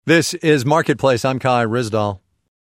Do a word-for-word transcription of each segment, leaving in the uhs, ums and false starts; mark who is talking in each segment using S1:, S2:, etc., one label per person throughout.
S1: This is Marketplace. I'm Kai Ryssdal.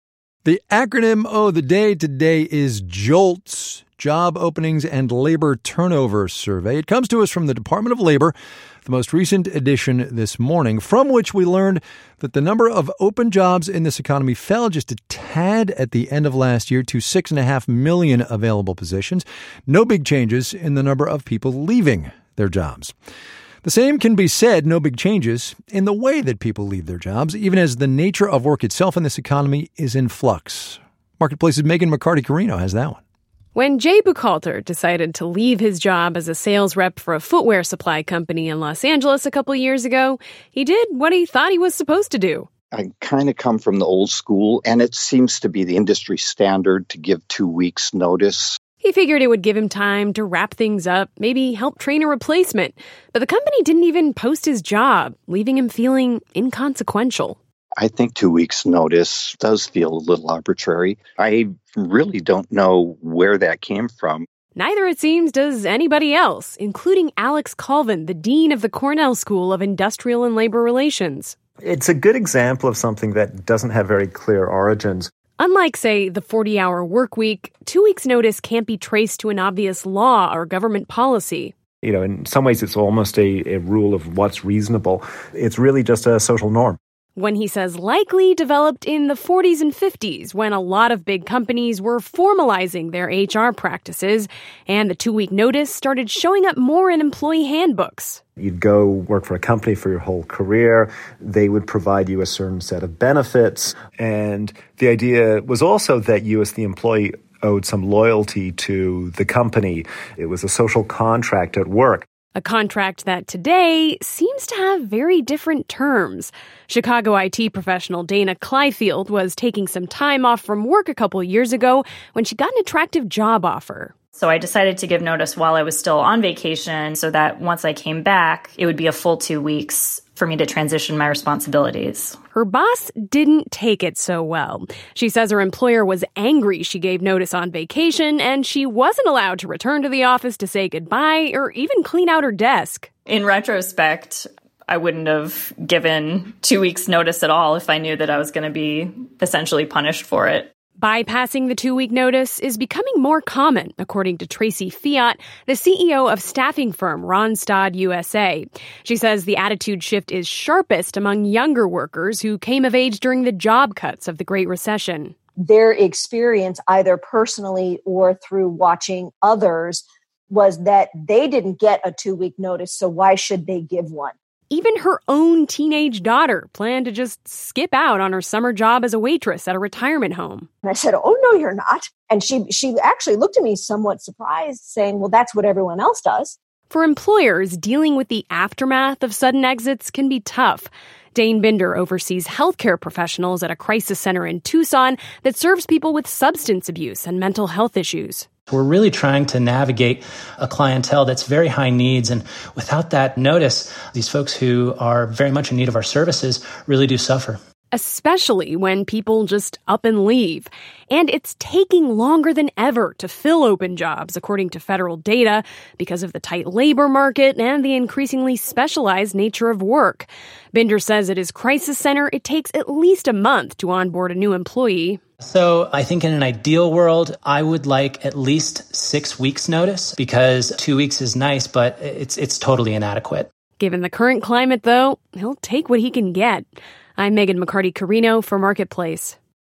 S1: The acronym of the day today is JOLTS, Job Openings and Labor Turnover Survey. It comes to us from the Department of Labor, the most recent edition this morning, from which we learned that the number of open jobs in this economy fell just a tad at the end of last year to six and a half million available positions. No big changes in the number of people leaving their jobs. The same can be said, no big changes, in the way that people leave their jobs, even as the nature of work itself in this economy is in flux. Marketplace's Megan McCarty-Carino has that one.
S2: When Jay Buchalter decided to leave his job as a sales rep for a footwear supply company in Los Angeles a couple years ago, he did what he thought he was supposed to do.
S3: I kind of come from the old school, and it seems to be the industry standard to give two weeks' notice.
S2: He figured it would give him time to wrap things up, maybe help train a replacement. But the company didn't even post his job, leaving him feeling inconsequential.
S3: I think two weeks' notice does feel a little arbitrary. I really don't know where that came from.
S2: Neither, it seems, does anybody else, including Alex Colvin, the dean of the Cornell School of Industrial and Labor Relations.
S4: It's a good example of something that doesn't have very clear origins.
S2: Unlike, say, the forty-hour work week, two weeks' notice can't be traced to an obvious law or government policy.
S4: You know, in some ways, it's almost a, a rule of what's reasonable. It's really just a social norm.
S2: When he says likely developed in the forties and fifties, when a lot of big companies were formalizing their H R practices, and the two-week notice started showing up more in employee handbooks.
S4: You'd go work for a company for your whole career. They would provide you a certain set of benefits. And the idea was also that you as the employee owed some loyalty to the company. It was a social contract at work.
S2: A contract that today seems to have very different terms. Chicago I T professional Dana Clyfield was taking some time off from work a couple years ago when she got an attractive job offer.
S5: So I decided to give notice while I was still on vacation so that once I came back, it would be a full two weeks for me to transition my responsibilities.
S2: Her boss didn't take it so well. She says her employer was angry she gave notice on vacation, and she wasn't allowed to return to the office to say goodbye or even clean out her desk.
S5: In retrospect, I wouldn't have given two weeks notice at all if I knew that I was going to be essentially punished for it.
S2: Bypassing the two-week notice is becoming more common, according to Tracy Fiat, the C E O of staffing firm Randstad U S A. She says the attitude shift is sharpest among younger workers who came of age during the job cuts of the Great Recession.
S6: Their experience, either personally or through watching others, was that they didn't get a two-week notice, so why should they give one?
S2: Even her own teenage daughter planned to just skip out on her summer job as a waitress at a retirement home.
S6: And I said, oh, no, you're not. And she she actually looked at me somewhat surprised, saying, well, that's what everyone else does.
S2: For employers, dealing with the aftermath of sudden exits can be tough. Dane Binder oversees healthcare professionals at a crisis center in Tucson that serves people with substance abuse and mental health issues.
S7: We're really trying to navigate a clientele that's very high needs. And without that notice, these folks who are very much in need of our services really do suffer.
S2: Especially when people just up and leave. And it's taking longer than ever to fill open jobs, according to federal data, because of the tight labor market and the increasingly specialized nature of work. Binder says at his crisis center, it takes at least a month to onboard a new employee.
S7: So I think in an ideal world, I would like at least six weeks notice, because two weeks is nice, but it's it's totally inadequate.
S2: Given the current climate, though, he'll take what he can get. I'm Megan McCarty-Carino for Marketplace.